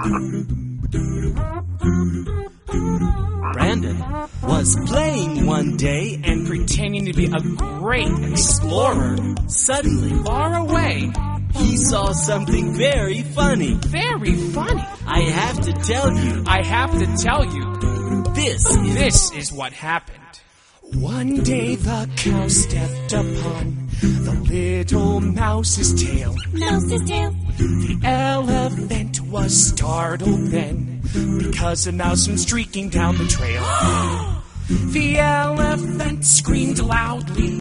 Brandon was playing one day and pretending to be a great explorer. suddenly Far away. he saw something very funny. Very funny. I have to tell you, I have to tell you, this is what happened. One day the cow stepped upon the little mouse's tail. Mouse's tail. The elephant was startled then, because a mouse went streaking down the trail. The elephant screamed loudly.